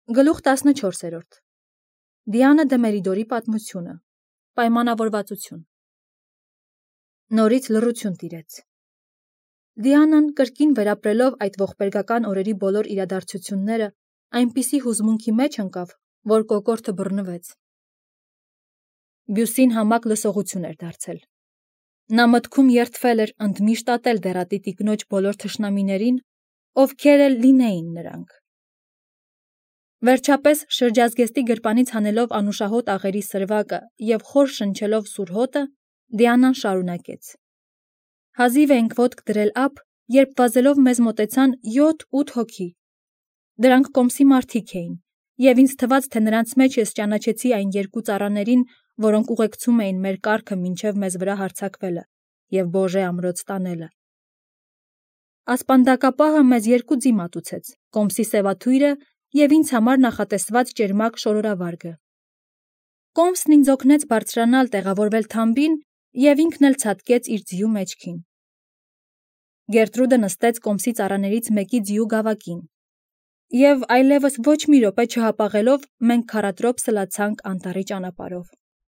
Գլուխ 14 Դիանա Դեմերիդորի պատմությունը Պայմանավորվածություն Նորից լռություն տիրեց։ Դիանան կրկին վերապրելով այդ ողբերգական օրերի բոլոր իրադարձությունները այնպիսի հուզմունքի մեջ ընկավ, որ կոկորդը բռնվեց։ Բյուսին համակ լսողություն էր դարձել։ Նա մտքում երդվել էր ընդմիշտ ատել դեռատի տիկնոջ բոլոր թշնամիներին, ովքեր էլ լինեին նրանք։ Վերջապես շրջազգեստի գրպանից հանելով անուշահոտ աղերի սրվակը և խոր շնչելով սուր հոտը, Դիանան շարունակեց. Հազիվ էինք ոտք դրել ափ, երբ վազելով մեզ մոտեցան 7-8 հոգի։ Դրանք կոմսի մարդիկ էին, և ինձ թվաց, թե նրանց մեջ ես ճանաչեցի այն երկու ծառաներին, որոնք ուղեկցում էին մեր կառքը մինչև մեզ վրա հարձակվելը և Բոժե ամրոց տանելը։ Ասպանդակապահը մեզ երկու ձի մատուցեց, կոմսի սևաթույրը և ինձ համար նախատեսված ճերմակ շորորավարգը։ Կոմսն ինձ օգնեց բարձրանալ տեղավորվել թամբին և ինքն էլ ցատկեց իր ձիու մեջքին։ Գերտրուդը նստեց կոմսի ծառաներից մեկի ձիու գավակին, և այլևս ոչ մի րոպե չհապաղելով մենք քառատրոփ սլացանք անտառի ճանապարհով։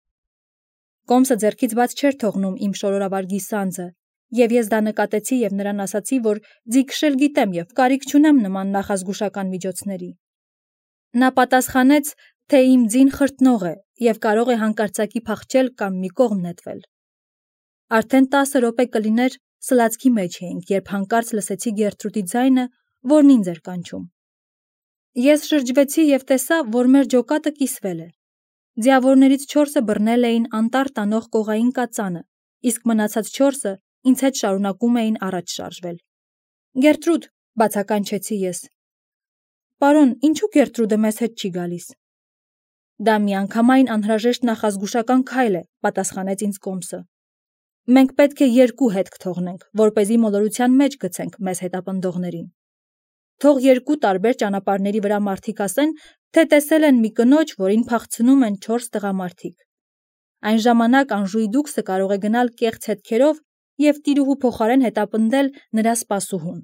Կոմսը ձեռքից բաց չէր թողնում իմ շորորավարգի սանձը, և ես դա նկատեցի և նրան ասացի, որ ձի քշել գիտեմ և կարիք չունեմ նման նախազգուշական միջոցների։ Նա պատասխանեց, թե իմ ձին խրտնող է և կարող է հանկարծակի փախչել կամ մի կողմ նետվել։ Արդեն 10 րոպե կլիներ սլացքի մեջ էինք, երբ հանկարծ լսեցի Գերտրուդի ձայնը, որն ինձ էր կանչում։ Ես շրջվեցի և տեսա, որ մեր ջոկատը կիսվել է։ Ձիավորներից 4-ը բռնել էին անտառ տանող կողային կածանը, իսկ մնացած 4-ը ինձ հետ շարունակում էին առաջ շարժվել։ Գերտրուդ, բացականչեցի ես։ Պարոն, ինչու Գերտրուդը մեզ հետ չի գալիս։ Դա միանգամայն անհրաժեշտ նախազգուշական քայլ է, պատասխանեց ինձ Կոմսը։ Մենք պետք է 2 հետք թողնենք, որպեսզի մոլորության մեջ գցենք մեզ հետապնդողներին։ Թող 2 տարբեր ճանապարհների վրա մարդիկ ասեն, թե տեսել են մի կնոջ, որին փախցնում են 4 տղամարդիկ։ Այն ժամանակ անժույդուկսը կարող է գնալ կեղծ հետքերով և տիրուհու փոխարեն հետապնդել նրա սպասուհուն։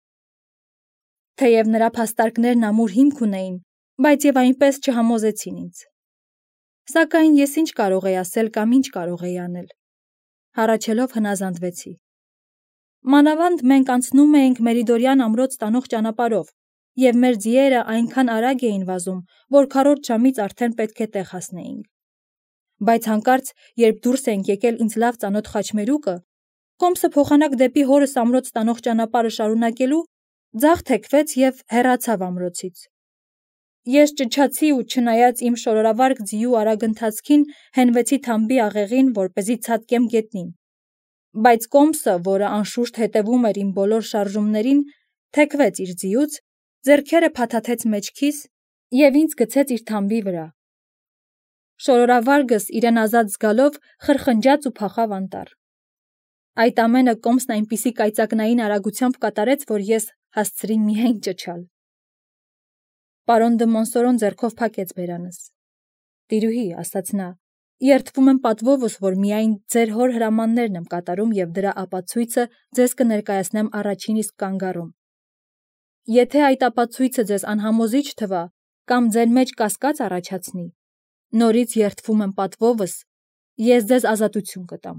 Թեև նրա փաստարկներն ամուր հիմք ունեին, բայց և այնպես չհամոզեցին ինձ։ Սակայն ես ինչ կարող էի ասել կամ ինչ կարող էի անել։ Հառաչելով հնազանդվեցի։ Մանավանդ մենք անցնում էինք Մերիդորյան ամրոց տանող ճանապարհով, և մեր ձիերը այնքան արագ էին վազում, որ քառորդ ժամից արդեն պետք է տեղ հասնեինք։ Բայց հանկարծ, երբ դուրս էինք եկել ինձ լավ ծանոթ խաչմերուկը, Կոմսը փոխանակ դեպի հորս ամրոց տանող ճանապարհը շարունակելու, ձախ թեքվեց և հեռացավ ամրոցից։ Ես ճչացի ու չնայած իմ շորորավարգ ձիու արագ ընթացքին հենվեցի թամբի աղեղին, որպեսզի ցատկեմ գետնին։ Բայց Կոմսը, որը անշուշտ հետևում էր իմ բոլոր շարժումներին, թեքվեց իր ձիուց, ձեռքերը փաթաթեց մեջքիս և ինձ գցեց իր թամբի վրա։ Շորորավարգս իրեն ազատ զգալով խրխնջաց ու փախավ անտառ։ Այդ ամենը Կոմսն այնպիսի կայծակնային արագությամբ կատարեց, որ ես հասցրի միայն ճչալ։ Պարոն դը Մոնսորոն ձեռքով փակեց բերանս։ Տիրուհի, ասաց նա, երդվում եմ պատվովս, որ միայն ձեր հոր հրամաններն եմ կատարում և դրա ապացույցը ձեզ կներկայացնեմ առաջին իսկ կանգառում։ Եթե այդ ապացույցը ձեզ անհամոզիչ թվա կամ ձեր մեջ կասկած առաջացնի, նորից երդվում եմ պատվովս, ես ձեզ ազատություն կտամ։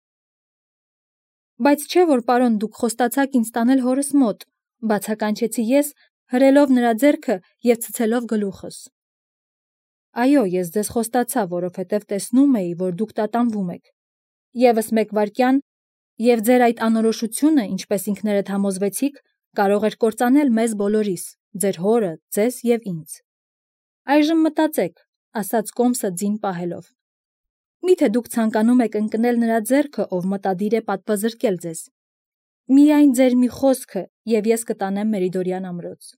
Բայց չէ՞ որ պարոն դուք խոստացաք ինձ տանել հորս մոտ, բացականչեցի ես, հրելով նրա ձեռքը և ցցելով գլուխս։ Այո, ես ձեզ խոստացա, որովհետև տեսնում էի, որ դուք տատանվում եք։ Եվս մեկ վայրկյան, և ձեր այդ անորոշությունը, ինչպես ինքներդ համոզվեցիք, կարող էր կործանել մեզ բոլորիս, ձեր հորը, ձեզ և ինձ։ Այժմ մտածեք, ասաց Կոմսը ձին պահելով։ Միթե դուք ցանկանում եք ընկնել նրա ձեռքը, ով մտադիր է պատվազրկել ձեզ։ Միայն ձեր մի խոսքը, և ես կտանեմ Մերիդորյան ամրոց։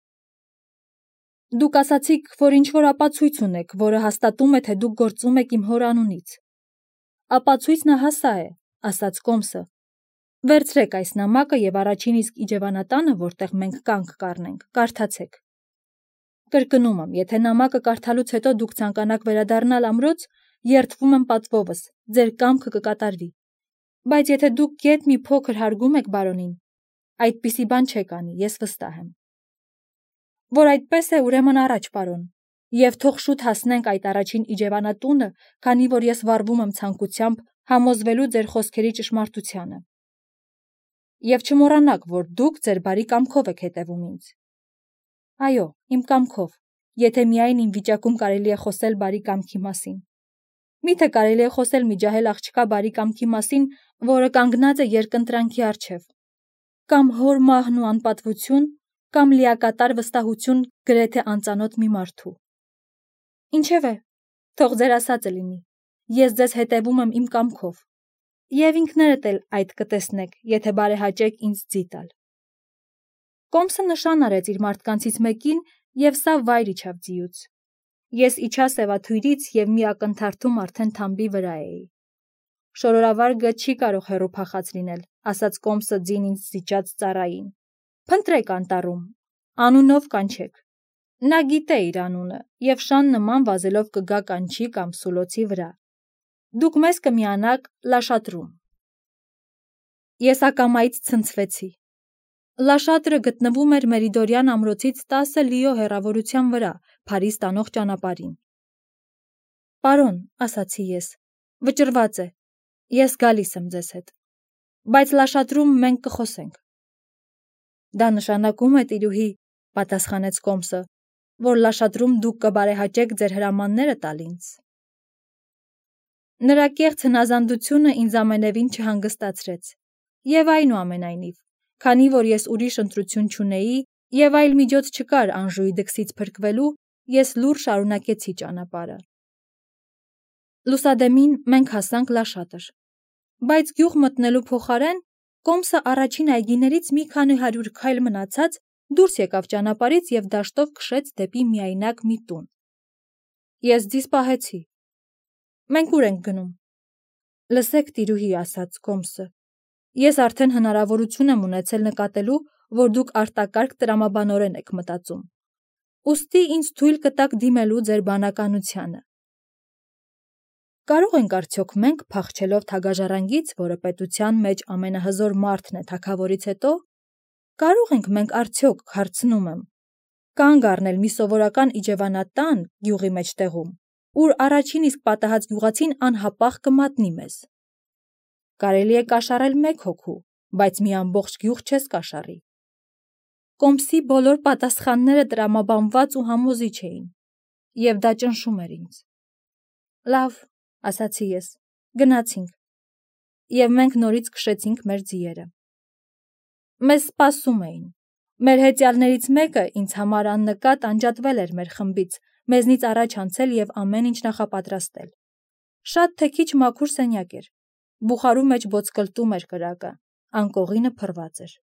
Դուք ասացիք, որ ինչ-որ ապացույց ունեք, որը հաստատում է, թե դուք գործում եք իմ հոր անունից։ Ապացույցն ահա սա է, ասաց Կոմսը։ Վերցրեք այս նամակը և առաջին իսկ իջևանատանը, որտեղ մենք կանգ կառնենք, կարդացեք։ Կրկնում եմ, եթե նամակը կարդալուց հետո դուք ցանկանաք վերադառնալ ամրոց, երդվում եմ պատվովս, ձեր կամքը կկատարվի։ Բայց եթե դուք գեթ մի փոքր հարգում եք բարոնին, այդպիսի բան չեք անի, ես վստահ եմ։ Որ այդպես է, ուրեմն առաջ, պարոն, եւ թող շուտ հասնենք այդ առաջին իջևանատունը, քանի որ ես վառվում եմ ցանկությամբ համոզվելու ձեր խոսքերի ճշմարտությանը։ Եվ չմոռանաք, որ դուք ձեր բարի կամքով եք հետևում ինձ։ Այո, իմ կամքով, եթե միայն իմ վիճակում կարելի է խոսել բարի կամքի մասին։ Միթե կարելի է խոսել մի ջահել աղջկա բարի կամքի մասին, որը կանգնած է երկընտրանքի առջև, կամ հոր մահն ու անպատվություն, կամ լիակատար վստահություն գրեթե անծանոթ մի մարդու։ Ինչևէ, թող ձեր ասածը լինի, ես ձեզ հետևում եմ իմ կամքով, եւ ինքներդ էլ այդ կտեսնեք, եթե բարեհաճեք ինձ ձի տալ։ Կոմսը նշան արեց իր մարդկանցից մեկին, եւ սա վայր իջավ ձիուց։ Ես իջա սևաթույրից եւ մի ակնթարթում արդեն թամբի վրա էի։ Շորորավարգը չի կարող հեռու փախած լինել, ասաց Կոմսը ձին ինձ զիջած ծառային։ Փնտրեք անտառում, անունով կանչեք։ Նա գիտե իր անունը եւ շան նման վազելով կգա կանչի կամ սուլոցի վրա։ Դուք մեզ կմիանաք Լաշատրում։ Ես ակամայից ցնցվեցի։ Լաշատրը գտնվում էր Մերիդորյան ամրոցից 10 լիո հեռավորության վրա, Փարիզ տանող ճանապարհին։ Պարոն, ասացի ես, վճռված է, ես գալիս եմ ձեզ հետ, բայց Լաշատրում մենք կխոսենք։ Դա նշանակում է, տիրուհի, պատասխանեց Կոմսը, որ Լաշատրում դուք կբարեհաճեք ձեր հրամանները տալ ինձ։ Նրա կեղծ հնազանդությունը ինձ ամենևին չհանգստացրեց, եւ այնուամենայնիվ, քանի որ ես ուրիշ ընտրություն չունեի եւ այլ միջոց չկար Անժուի դքսից փրկվելու, ես լուռ շարունակեցի ճանապարհը։ Լուսադեմին մենք հասանք Լաշատր, բայց գյուղ մտնելու փոխարեն Կոմսը առաջին այգիներից մի քանի 100 քայլ մնացած դուրս եկավ ճանապարհից եւ դաշտով քշեց դեպի միայնակ մի տուն։ Ես ձիզ պահեցի։ Մենք ուր ենք գնում։ Լսեք, տիրուհի, ասաց Կոմսը։ Ես արդեն հնարավորություն եմ ունեցել նկատելու, որ դուք արտակարգ տրամաբանորեն եք մտածում։ Ուստի ինձ թույլ կտաք դիմելու ձեր բանականությանը։ Կարող ենք արդյոք մենք, փախչելով թագաժառանգից, որը պետության մեջ ամենահզոր մարդն է թագավորից հետո, կարող ենք մենք արդյոք, հարցնում եմ, կանգ առնել մի սովորական իջևանատան գյուղի մեջտեղում, ուր առաջին իսկ պատահած գյուղացին անհապաղ կմատնի մեզ։ Կարելի է կաշառել 1 հոգու, բայց մի ամբողջ գյուղ չես կաշառի։ Կոմսի բոլոր պատասխանները տրամաբանված ու համոզիչ էին, եւ դա ճնշում էր ինձ։ Լավ, ասացի ես, գնացինք, եւ մենք նորից քշեցինք մեր ձիերը։ Մեզ սպասում էին։ Մեր հետյալներից մեկը ինձ համար աննկատ անջատվել էր մեր խմբից, մեզնից առաջ անցել եւ ամեն ինչ նախապատրաստել։ Շատ թե քիչ մաքուր սենյակ էր։ Բուխարու մեջ ոսկլտում էր կրակը, անկողինը փռված էր։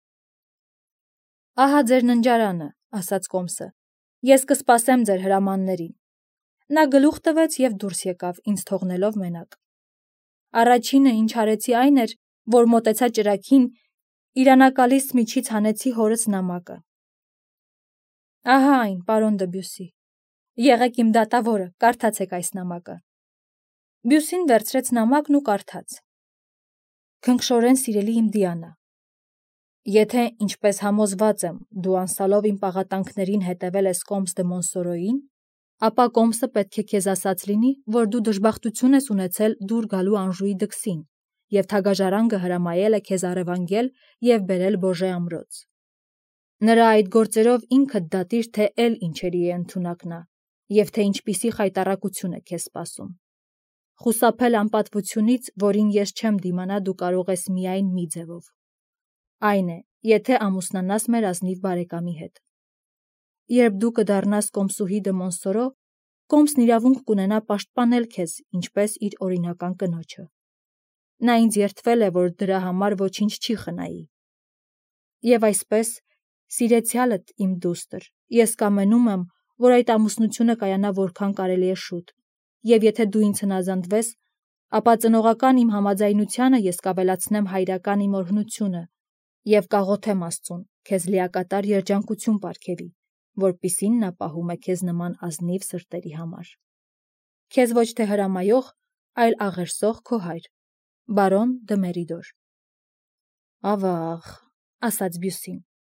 Ահա ձեր ննջարանը, ասաց Կոմսը։ Ես կսպասեմ ձեր հրամաններին։ Նա գլուխ տվեց եւ դուրս եկավ, ինձ թողնելով մենակ։ Առաջինը, ինչ արեցի, այն էր, որ մոտեցա ճրագին, իրանակալից միջից հանեցի հորս նամակը։ Ահա այն, պարոն Դբյուսի։ Եղեք իմ դատավորը, կարդացեք այս նամակը։ Բյուսին վերցրեց նամակն ու կարդաց։ Քնքշորեն սիրելի իմ Դիանա, եթե, ինչպես համոզված եմ, դու անսալով իմ պաղատանքներին հետևել ես Կոմս դե Մոնսորոյին, ապա Կոմսը պետք է քեզ ասած լինի, որ դու դժբախտություն ես ունեցել դուր գալու Անժուի դքսին, եւ թագաժառանգը հրամայել է քեզ առևանգել եւ բերել Բոժե ամրոց։ Նրա այդ գործերով ինքդ դատիր, թե էլ ինչերի է ընդունակ նա, եւ թե ինչպիսի խայտառակություն է քեզ սպասում։ Խուսափել անպատվությունից, որին ես չեմ դիմանա, դու կարող ես միայն մի ձևով։ Այն է, եթե ամուսնանաս մեր ազնիվ բարեկամի հետ։ Երբ դու կդառնաս Կոմսուհի դե Մոնսորո, Կոմսն իրավունք կունենա պաշտպանել քեզ, ինչպես իր օրինական կնոջը։ Նա ինձ երդվել է, որ դրա համար ոչինչ չի խնայի։ Եվ այսպես, սիրեցյալդ իմ դուստր, ես կամենում եմ, որ այդ ամուսնությունը կայանա որքան կարելի է շուտ, եւ եթե դու ինձ հնազանդվես, ապա ծնողական իմ համաձայնությանը ես կավելացնեմ հայրական իմ օրհնությունը եւ կաղոթեմ Աստծուն քեզ լիակատար երջանկություն պարգևի, որպիսին նա պահում է քեզ նման ազնիվ սրտերի համար։ Քեզ ոչ թե հրամայող, այլ աղերսող քո հայր, բարոն դե Մերիդոր։ Ավաղ, ասաց Բյուսին,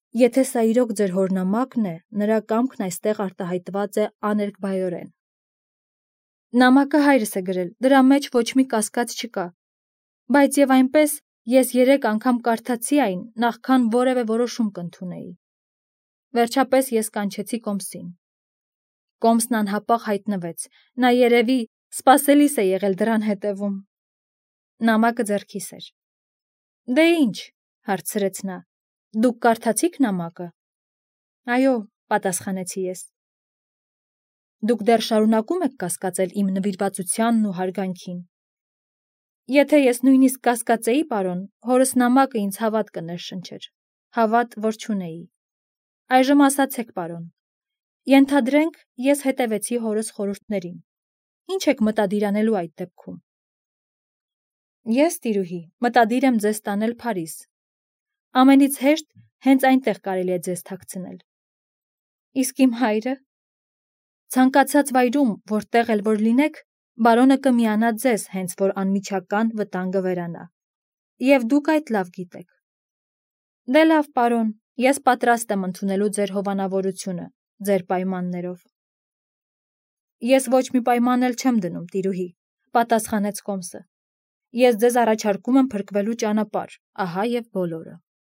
Եթե սա իրոք ձեր հորնամակն է, նրա կամքն այստեղ արտահայտված է աներկբայորեն։ Նամակը հայրս է գրել, դրա մեջ ոչ մի կասկած չկա, բայց եւ այնպես ես 3 անգամ կարդացի այն, նախքան որևէ որոշում կընդունեի։ Վերջապես ես կանչեցի Կոմսին։ Կոմսն անհապաղ հայտնվեց, նա երևի սպասելիս է եղել դրան հետևում։ Նամակը ձեռքիս էր։ Դե ինչ, հարցրեց նա, դուք կարդացիք նամակը։ Այո, պատասխանեցի ես։ Դուք դեռ շարունակում եք կասկածել իմ նվիրվածությանն ու հարգանքին։ Եթե ես նույնիսկ կասկածեի, պարոն, հորս նամակը ինձ հավատ կներշնչեր, հավատ, որ չունեի։ Այժմ ասացեք, պարոն, ենթադրենք, ես հետևեցի հորս խորհուրդներին։ Ինչ եք մտադիր անելու այդ դեպքում։ Ես, տիրուհի, մտադիր եմ ձեզ տանել Փարիզ։ Ամենից հեշտ հենց այնտեղ կարելի է ձեզ թաքցնել։ Իսկ իմ հայրը։ Ցանկացած վայրում, որտեղ էլ որ լինեք, բարոնը կմիանա ձեզ, հենց որ անմիջական վտանգը վերանա։ Եվ դուք այդ լավ գիտեք։ Դե լավ, պարոն, ես պատրաստ եմ ընդունելու ձեր հովանավորությունը, ձեր պայմաններով։ Ես ոչ մի պայման էլ չեմ դնում, տիրուհի, պատասխանեց Կոմսը։ Ես ձեզ առաջարկում եմ փրկվելու ճանապարհ, ահա եւ բոլորը։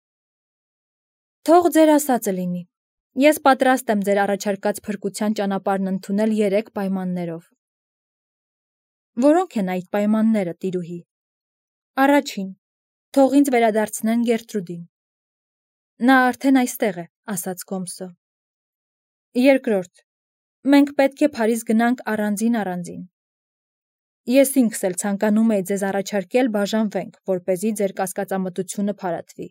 Թող ձեր ասածը լինի։ Ես պատրաստ եմ ձեր առաջարկած փրկության ճանապարհն ընդունել 3 պայմաններով։ Որոնք են այդ պայմանները, տիրուհի։ Առաջին, թող ինձ վերադարձնեն Գերտրուդին։ Նա արդեն այստեղ է, ասաց Կոմսը։ Երկրորդ, մենք պետք է Փարիզ գնանք առանձին։ Ես ինքս էլ ցանկանում էի ձեզ առաջարկել բաժանվենք, որպեսզի ձեր կասկածամտությունը փարատվի։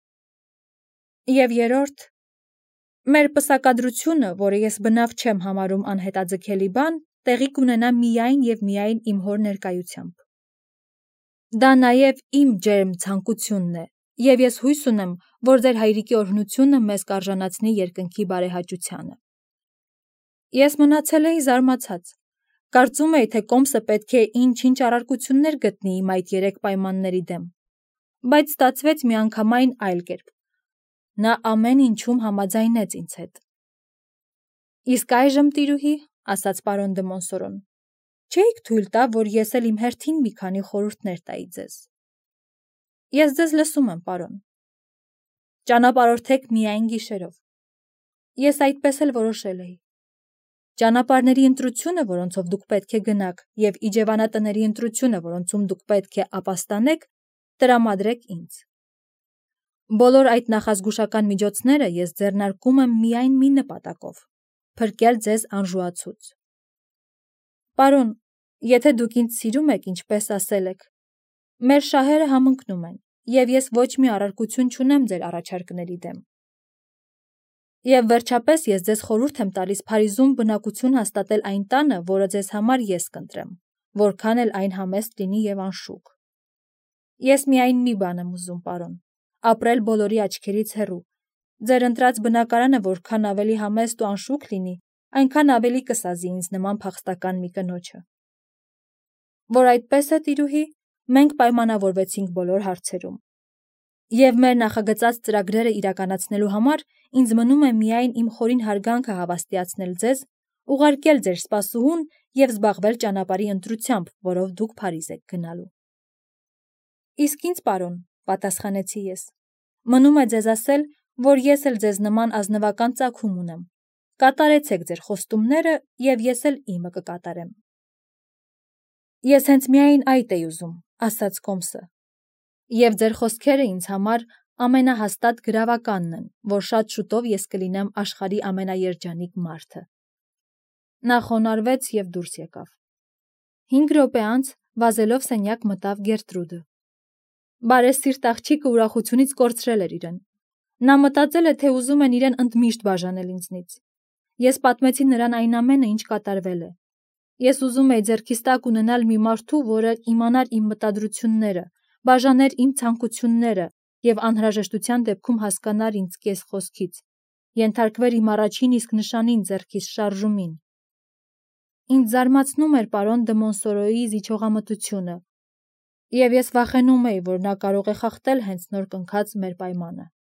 Եվ երրորդ, մեր պսակադրությունը, որը ես բնավ չեմ համարում անհետաձգելի բան, տեղի կունենա միայն եւ միայն իմ հոր ներկայությամբ։ Դա նաեւ իմ ջերմ ցանկությունն է, եւ ես հույս ունեմ, որ ձեր հայրիկի օրհնությունը մեզ կարժանացնի երկնքի բարեհաճությանը։ Ես մնացել էի զարմացած։ Կարծում էի, թե Կոմսը պետք է ինչ-ինչ առարկություններ գտնի իմ այդ 3 պայմանների դեմ, բայց ստացվեց միանգամայն այլ կերպ։ Նա ամեն ինչում համաձայնեց ինձ հետ։ Իսկ այժմ, տիրուհի, ասաց պարոն դը Մոնսորոն, չէիք թույլ տա, որ ես էլ իմ հերթին մի քանի խորհուրդներ տայի ձեզ։ Ես ձեզ լսում եմ, պարոն։ Ճանապարհորդեք միայն գիշերով։ Ես այդպես էլ որոշել էի։ Ճանապարհների ընտրությունը, որոնցով դուք պետք է գնաք, եւ իջևանատների ընտրությունը, որոնցում դուք պետք է ապաստանեք, տրամադրեք ինձ։ Բոլոր այդ նախազգուշական միջոցները ես ձեռնարկում եմ միայն մի նպատակով՝ փրկել ձեզ անժուացուց։ Պարոն, եթե դուք ինձ սիրում եք, ինչպես ասել եք, մեր շահերը համընկնում են, եւ ես ոչ մի առարկություն չունեմ ձեր առաջարկների դեմ։ Եվ վերջապես ես ձեզ խորհուրդ եմ տալիս Փարիզում բնակություն հաստատել այն տանը, որը ձեզ համար ես կընտրեմ, որքան էլ այն համեստ լինի եւ անշուք։ Ես միայն մի բան եմ ուզում, պարոն, ապրել բոլորի աչքերից հեռու։ Ձեր ընտրած բնակարանը որքան ավելի համեստ ու անշուք լինի, այնքան ավելի կսազի ինձ նման փախստական մի կնոջը։ Որ այդպես է, տիրուհի, մենք պայմանավորվեցինք բոլոր հարցերում։ Եվ մեր նախագծած ծրագրերը իրականացնելու համար ինձ մնում է միայն իմ խորին հարգանքը հավաստիացնել ձեզ, ուղարկել ձեր սպասուհուն եւ զբաղվել ճանապարհի ընտրությամբ, որով դուք Փարիզ եք գնալու։ Իսկ ինձ, պարոն, պատասխանեցի ես, մնում է ձեզ ասել, որ ես էլ ձեզ նման ազնվական ծագում ունեմ։ Կատարեցեք ձեր խոստումները եւ ես էլ իմը կկատարեմ։ Ես հենց միայն այդ էի ուզում, ասաց Կոմսը։ Եվ ձեր խոսքերը ինձ համար ամենահաստատ գրավականն են, որ շատ շուտով ես կլինեմ աշխարհի ամենաերջանիկ մարդը։ Նա խոնարհվեց եւ դուրս եկավ։ 5 րոպե անց վազելով սենյակ մտավ Գերտրուդը։ Բարեսիրտ աղջիկը ուրախությունից կորցրել էր իրեն։ Նա մտածել է, թե ուզում են իրեն ընդմիշտ բաժանել ինձնից։ Ես պատմեցի նրան այն ամենը, ինչ կատարվել է։ Ես ուզում էի ձեռքիս տակ ունենալ մի մարդու, որը իմանար իմ մտադրությունները, բաժաներ իմ ցանկությունները եւ անհրաժեշտության դեպքում հասկանար ինձ կես խոսքից, ենթարկվեր իմ առաջին իսկ նշանին ձեռքիս շարժումին։ Ինձ զարմացնում էր պարոն դը Մոնսորոյի զիջողամտությունը, եւ ես վախենում էի, որ նա կարող է խախտել հենց նոր կնքած մեր պայմանը։